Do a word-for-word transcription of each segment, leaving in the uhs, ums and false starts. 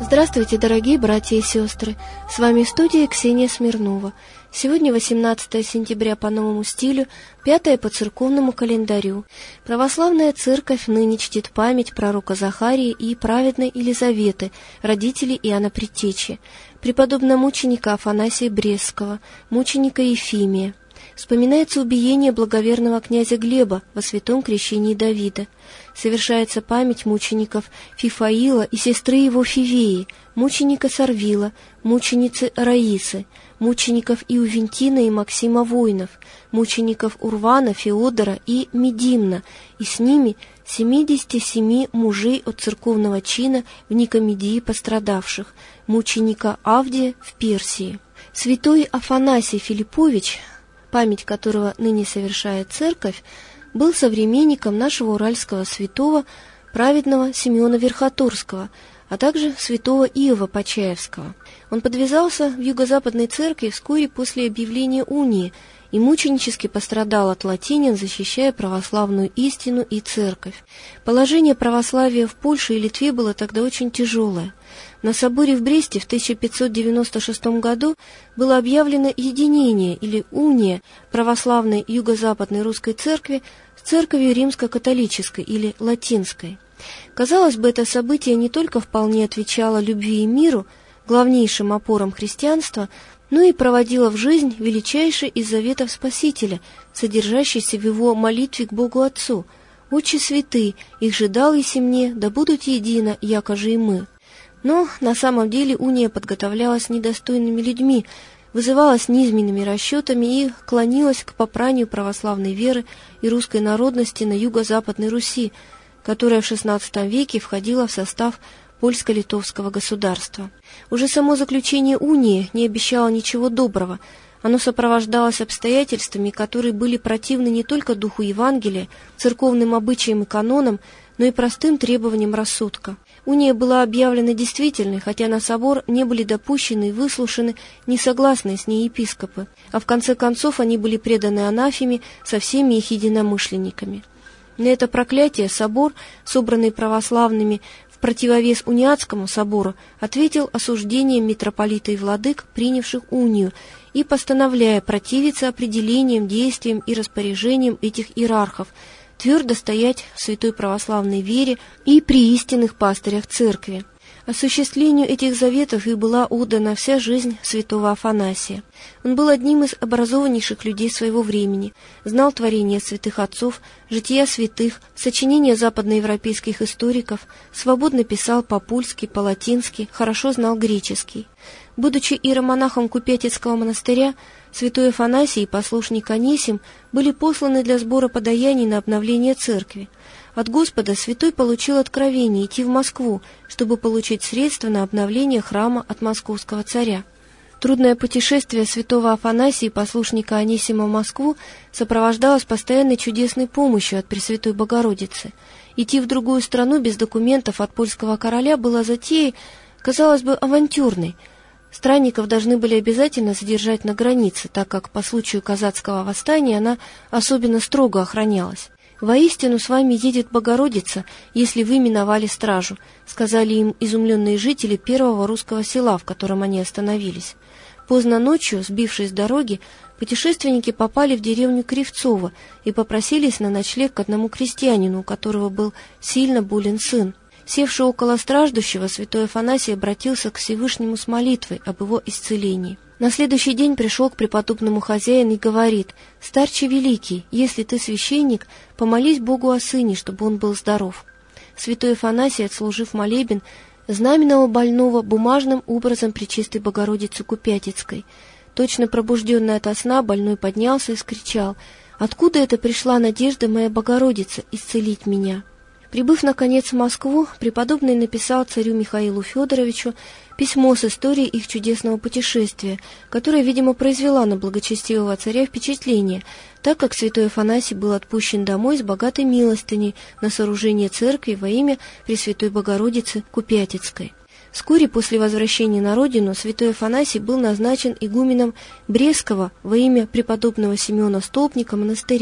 Здравствуйте, дорогие братья и сестры! С вами в студии Ксения Смирнова. Сегодня восемнадцатое сентября по новому стилю, пятое по церковному календарю. Православная церковь ныне чтит память пророка Захарии и праведной Елизаветы, родителей Иоанна Предтечи, преподобного мученика Афанасия Брестского, мученика Ефимия. Вспоминается убиение благоверного князя Глеба во святом крещении Давида. Совершается память мучеников Фифаила и сестры его Фивеи, мученика Сарвила, мученицы Раисы, мучеников Иувентина и Максима Воинов, мучеников Урвана, Феодора и Медимна, и с ними семидесяти семи мужей от церковного чина в Никомедии пострадавших, мученика Авдия в Персии. Святой Афанасий Филиппович, память которого ныне совершает церковь, был современником нашего уральского святого, праведного Симеона Верхотурского, а также святого Иова Почаевского. Он подвязался в юго-западной церкви вскоре после объявления унии и мученически пострадал от латинян, защищая православную истину и церковь. Положение православия в Польше и Литве было тогда очень тяжелое. На соборе в Бресте в тысяча пятьсот девяносто шестом году было объявлено единение или уния православной юго-западной русской церкви с церковью римско-католической или латинской. Казалось бы, это событие не только вполне отвечало любви и миру, главнейшим опорам христианства, но и проводило в жизнь величайший из заветов Спасителя, содержащийся в его молитве к Богу Отцу: «Отче святый, их же дал еси мне, да будут едино, яко же и мы». Но на самом деле уния подготовлялась недостойными людьми, вызывалась низменными расчетами и клонилась к попранию православной веры и русской народности на юго-западной Руси, которая в шестнадцатом веке входила в состав польско-литовского государства. Уже само заключение унии не обещало ничего доброго. Оно сопровождалось обстоятельствами, которые были противны не только духу Евангелия, церковным обычаям и канонам, но и простым требованиям рассудка. Уния была объявлена действительной, хотя на собор не были допущены и выслушаны несогласные с ней епископы, а в конце концов они были преданы анафеме со всеми их единомышленниками. На это проклятие собор, собранный православными в противовес униатскому собору, ответил осуждением митрополита и владык, принявших унию, и постановляя противиться определениям, действиям и распоряжениям этих иерархов, твердо стоять в святой православной вере и при истинных пастырях церкви. Осуществлению этих заветов и была отдана вся жизнь святого Афанасия. Он был одним из образованнейших людей своего времени, знал творения святых отцов, жития святых, сочинения западноевропейских историков, свободно писал по-польски, по-латински, хорошо знал греческий. Будучи иеромонахом Купятицкого монастыря, святой Афанасий и послушник Анисим были посланы для сбора подаяний на обновление церкви. От Господа святой получил откровение идти в Москву, чтобы получить средства на обновление храма от московского царя. Трудное путешествие святого Афанасия и послушника Анисима в Москву сопровождалось постоянной чудесной помощью от Пресвятой Богородицы. Идти в другую страну без документов от польского короля было затеей, казалось бы, авантюрной. Странников должны были обязательно задержать на границе, так как по случаю казацкого восстания она особенно строго охранялась. «Воистину с вами едет Богородица, если вы миновали стражу», сказали им изумленные жители первого русского села, в котором они остановились. Поздно ночью, сбившись с дороги, путешественники попали в деревню Кривцово и попросились на ночлег к одному крестьянину, у которого был сильно болен сын. Севший около страждущего, святой Афанасий обратился к Всевышнему с молитвой об его исцелении. На следующий день пришел к преподобному хозяину и говорит: «Старче великий, если ты священник, помолись Богу о сыне, чтобы он был здоров». Святой Афанасий, отслужив молебен, знаменовал больного бумажным образом Пречистой Богородицы Купятицкой. Точно пробужденный ото сна, больной поднялся и вскричал: «Откуда это пришла надежда моя Богородица исцелить меня?» Прибыв, наконец, в Москву, преподобный написал царю Михаилу Федоровичу письмо с историей их чудесного путешествия, которое, видимо, произвела на благочестивого царя впечатление, так как святой Афанасий был отпущен домой с богатой милостыней на сооружение церкви во имя Пресвятой Богородицы Купятицкой. Вскоре после возвращения на родину святой Афанасий был назначен игуменом Брестского во имя преподобного Симеона Столпника монастыря.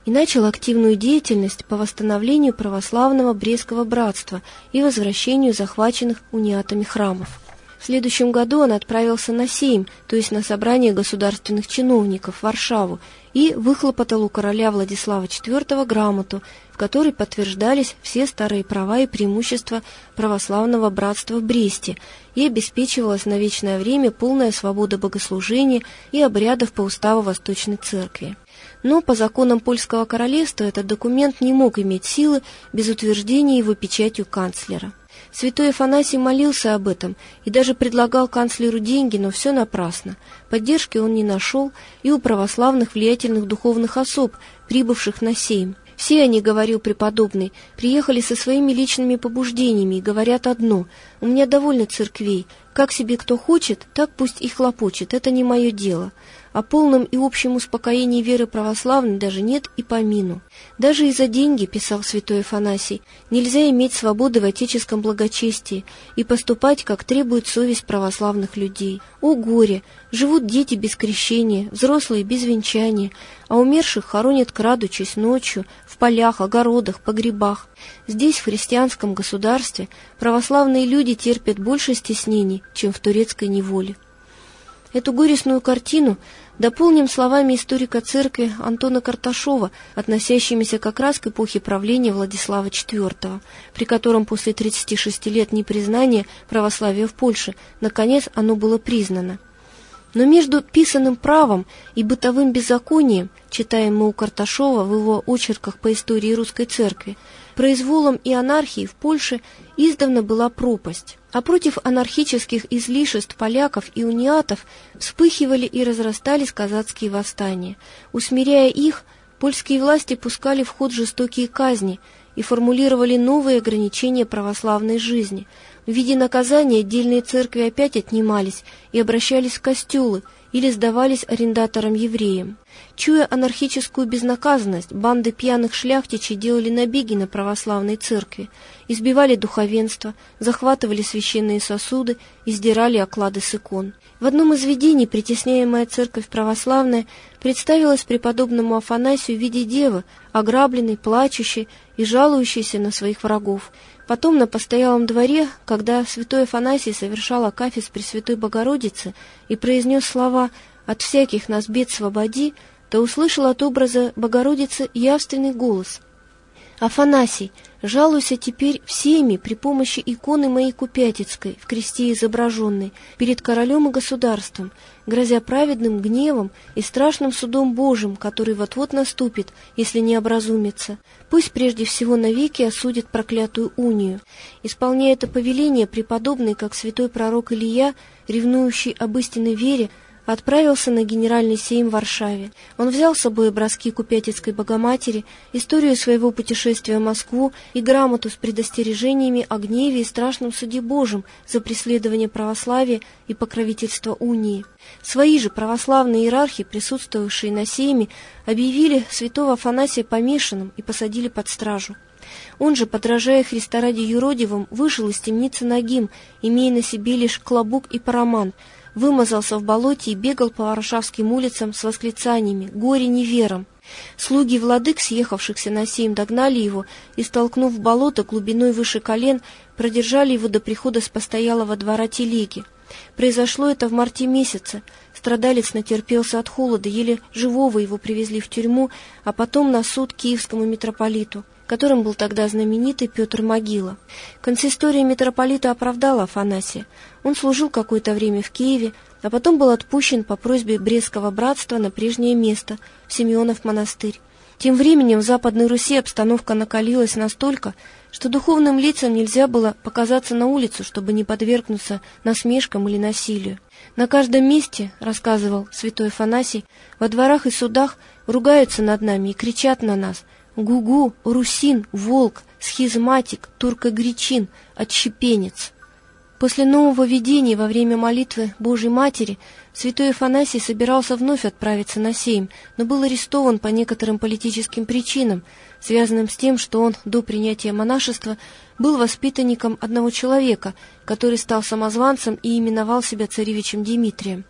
и начал активную деятельность по восстановлению православного Брестского братства и возвращению захваченных униатами храмов. В следующем году он отправился на Сейм, то есть на собрание государственных чиновников в Варшаву, и выхлопотал у короля Владислава четвёртого грамоту, в которой подтверждались все старые права и преимущества православного братства в Бресте и обеспечивалась на вечное время полная свобода богослужения и обрядов по уставу Восточной Церкви. Но по законам Польского королевства этот документ не мог иметь силы без утверждения его печатью канцлера. Святой Афанасий молился об этом и даже предлагал канцлеру деньги, но все напрасно. Поддержки он не нашел и у православных влиятельных духовных особ, прибывших на Сейм. Все они, говорил преподобный, приехали со своими личными побуждениями и говорят одно: «У меня довольно церквей, как себе кто хочет, так пусть и хлопочет, это не мое дело». О полном и общем успокоении веры православной даже нет и помину. Даже и за деньги, писал святой Афанасий, нельзя иметь свободы в отеческом благочестии и поступать, как требует совесть православных людей. О горе! Живут дети без крещения, взрослые без венчания, а умерших хоронят крадучись ночью, в полях, огородах, погребах. Здесь, в христианском государстве, православные люди терпят больше стеснений, чем в турецкой неволе. Эту горестную картину дополним словами историка церкви Антона Карташова, относящимися как раз к эпохе правления Владислава четвёртого, при котором после тридцати шести лет непризнания православия в Польше, наконец, оно было признано. Но между писанным правом и бытовым беззаконием, читаем мы у Карташова в его очерках по истории русской церкви, произволом и анархией в Польше издавна была пропасть. А против анархических излишеств поляков и униатов вспыхивали и разрастались казацкие восстания. Усмиряя их, польские власти пускали в ход жестокие казни и формулировали новые ограничения православной жизни. В виде наказания отдельные церкви опять отнимались и обращались в костелы или сдавались арендаторам-евреям. Чуя анархическую безнаказанность, банды пьяных шляхтичей делали набеги на православные церкви, избивали духовенство, захватывали священные сосуды и сдирали оклады с икон. В одном из видений притесняемая церковь православная представилась преподобному Афанасию в виде девы, ограбленной, плачущей и жалующейся на своих врагов. Потом на постоялом дворе, когда святой Афанасий совершал акафист Пресвятой Богородицы и произнес слова «От всяких нас бед свободи», то услышал от образа Богородицы явственный голос: «Афанасий, жалуйся теперь всеми при помощи иконы моей Купятицкой, в кресте изображенной, перед королем и государством, грозя праведным гневом и страшным судом Божиим, который вот-вот наступит, если не образумится. Пусть прежде всего навеки осудит проклятую унию». Исполняя это повеление, преподобный, как святой пророк Илия, ревнующий об истинной вере, отправился на генеральный сейм в Варшаве. Он взял с собой образки Купятицкой Богоматери, историю своего путешествия в Москву и грамоту с предостережениями о гневе и страшном суде Божьем за преследование православия и покровительство унии. Свои же православные иерархи, присутствовавшие на сейме, объявили святого Афанасия помешанным и посадили под стражу. Он же, подражая Христа ради юродивым, вышел из темницы нагим, имея на себе лишь клобук и парамант, вымазался в болоте и бегал по варшавским улицам с восклицаниями «Горе неверам!». Слуги владык, съехавшихся на сейм, догнали его и, столкнув в болото глубиной выше колен, продержали его до прихода с постоялого двора телеги. Произошло это в марте месяце. Страдалец натерпелся от холода, еле живого его привезли в тюрьму, а потом на суд киевскому митрополиту, которым был тогда знаменитый Петр Могила. Консистория митрополита оправдала Афанасия. Он служил какое-то время в Киеве, а потом был отпущен по просьбе Брестского братства на прежнее место, в Симеонов монастырь. Тем временем в Западной Руси обстановка накалилась настолько, что духовным лицам нельзя было показаться на улицу, чтобы не подвергнуться насмешкам или насилию. На каждом месте, рассказывал святой Афанасий, во дворах и судах ругаются над нами и кричат на нас: «Гугу, русин, волк, схизматик, турко-гречин, отщепенец». После нового видения во время молитвы Божьей Матери святой Афанасий собирался вновь отправиться на сейм, но был арестован по некоторым политическим причинам, связанным с тем, что он до принятия монашества был воспитанником одного человека, который стал самозванцем и именовал себя царевичем Дмитрием.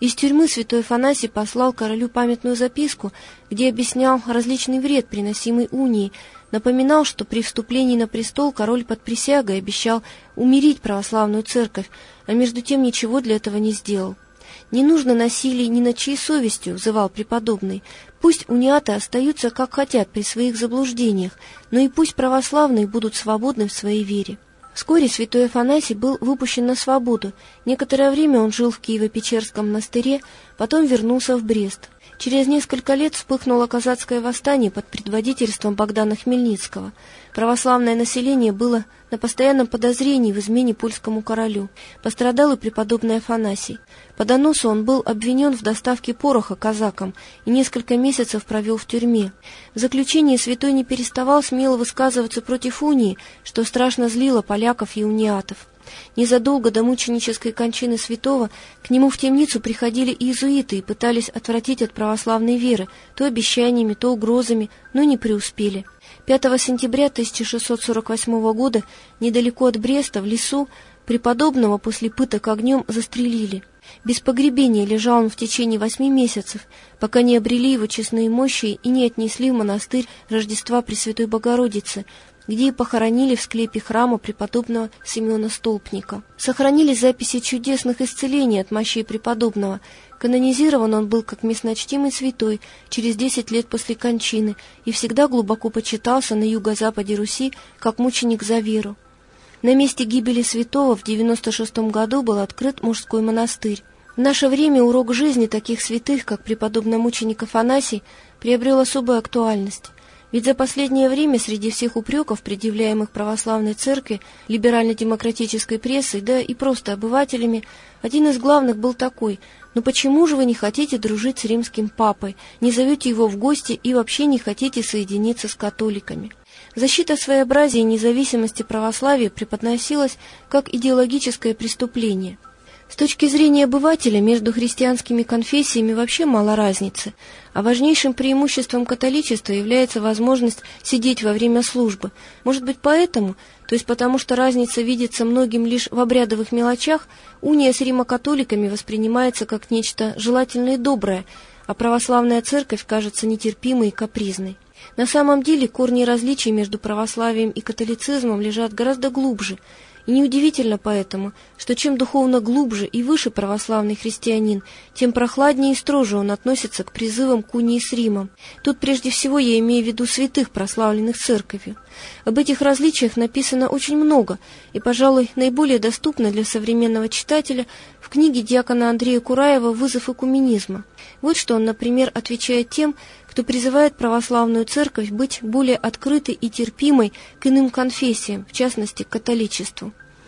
Из тюрьмы святой Афанасий послал королю памятную записку, где объяснял различный вред, приносимый унии, напоминал, что при вступлении на престол король под присягой обещал умерить православную церковь, а между тем ничего для этого не сделал. «Не нужно насилия ни над чьей совестью», — взывал преподобный. «Пусть униаты остаются как хотят при своих заблуждениях, но и пусть православные будут свободны в своей вере». Вскоре святой Афанасий был выпущен на свободу. Некоторое время он жил в Киево-Печерском монастыре, потом вернулся в Брест. Через несколько лет вспыхнуло казацкое восстание под предводительством Богдана Хмельницкого. Православное население было на постоянном подозрении в измене польскому королю. Пострадал и преподобный Афанасий. По доносу он был обвинен в доставке пороха казакам и несколько месяцев провел в тюрьме. В заключении святой не переставал смело высказываться против унии, что страшно злило поляков и униатов. Незадолго до мученической кончины святого к нему в темницу приходили иезуиты и пытались отвратить от православной веры, то обещаниями, то угрозами, но не преуспели. пятого сентября тысяча шестьсот сорок восьмого года недалеко от Бреста в лесу преподобного после пыток огнем застрелили. Без погребения лежал он в течение восьми месяцев, пока не обрели его честные мощи и не отнесли в монастырь Рождества Пресвятой Богородицы, где и похоронили в склепе храма преподобного Симеона Столпника. Сохранились записи чудесных исцелений от мощей преподобного. Канонизирован он был как местночтимый святой через десять лет после кончины и всегда глубоко почитался на юго-западе Руси как мученик за веру. На месте гибели святого в девяносто шестом году был открыт мужской монастырь. В наше время урок жизни таких святых, как преподобный мученик Афанасий, приобрел особую актуальность. Ведь за последнее время среди всех упреков, предъявляемых православной церкви, либерально-демократической прессой, да и просто обывателями, один из главных был такой: «Ну почему же вы не хотите дружить с римским папой, не зовете его в гости и вообще не хотите соединиться с католиками?» Защита своеобразия и независимости православия преподносилась как идеологическое преступление. С точки зрения обывателя между христианскими конфессиями вообще мало разницы, а важнейшим преимуществом католичества является возможность сидеть во время службы. Может быть, поэтому, то есть потому что разница видится многим лишь в обрядовых мелочах, уния с римокатоликами воспринимается как нечто желательное и доброе, а православная церковь кажется нетерпимой и капризной. На самом деле корни различий между православием и католицизмом лежат гораздо глубже. И неудивительно поэтому, что чем духовно глубже и выше православный христианин, тем прохладнее и строже он относится к призывам к унии с Римом. Тут прежде всего я имею в виду святых, прославленных церковью. Об этих различиях написано очень много, и, пожалуй, наиболее доступно для современного читателя в книге диакона Андрея Кураева «Вызов экуменизма». Вот что он, например, отвечает тем, кто призывает православную церковь быть более открытой и терпимой к иным конфессиям, в частности, к католичеству.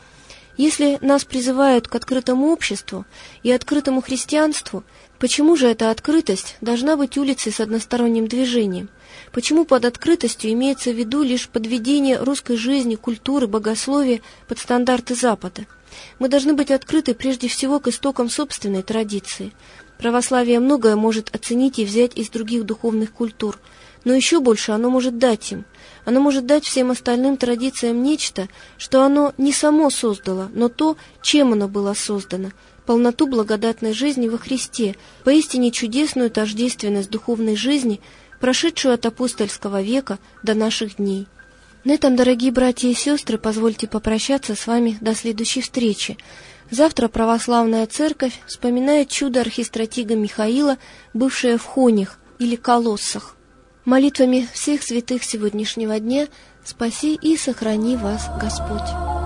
Если нас призывают к открытому обществу и открытому христианству, почему же эта открытость должна быть улицей с односторонним движением? Почему под открытостью имеется в виду лишь подведение русской жизни, культуры, богословия под стандарты Запада? Мы должны быть открыты прежде всего к истокам собственной традиции. Православие многое может оценить и взять из других духовных культур, но еще больше оно может дать им. Оно может дать всем остальным традициям нечто, что оно не само создало, но то, чем оно было создано, полноту благодатной жизни во Христе, поистине чудесную тождественность духовной жизни, прошедшую от апостольского века до наших дней. На этом, дорогие братья и сестры, позвольте попрощаться с вами до следующей встречи. Завтра православная церковь вспоминает чудо архистратига Михаила, бывшее в Хонях или Колоссах. Молитвами всех святых сегодняшнего дня спаси и сохрани вас Господь.